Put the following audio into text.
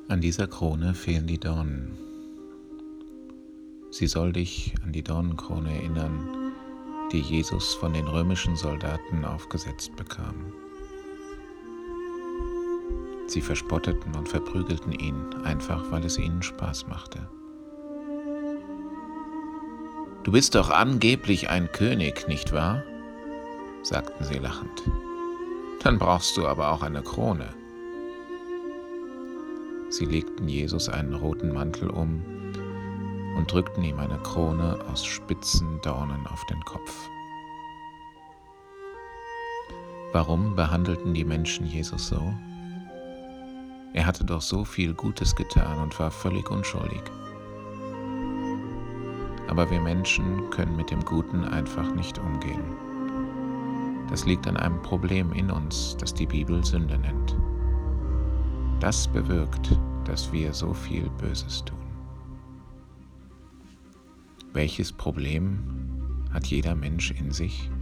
An dieser Krone fehlen die Dornen. Sie soll dich an die Dornenkrone erinnern, die Jesus von den römischen Soldaten aufgesetzt bekam. Sie verspotteten und verprügelten ihn, einfach weil es ihnen Spaß machte. »Du bist doch angeblich ein König, nicht wahr?« sagten sie lachend. »Dann brauchst du aber auch eine Krone.« Sie legten Jesus einen roten Mantel um und drückten ihm eine Krone aus spitzen Dornen auf den Kopf. Warum behandelten die Menschen Jesus so? Er hatte doch so viel Gutes getan und war völlig unschuldig. Aber wir Menschen können mit dem Guten einfach nicht umgehen. Das liegt an einem Problem in uns, das die Bibel Sünde nennt. Das bewirkt, dass wir so viel Böses tun. Welches Problem hat jeder Mensch in sich?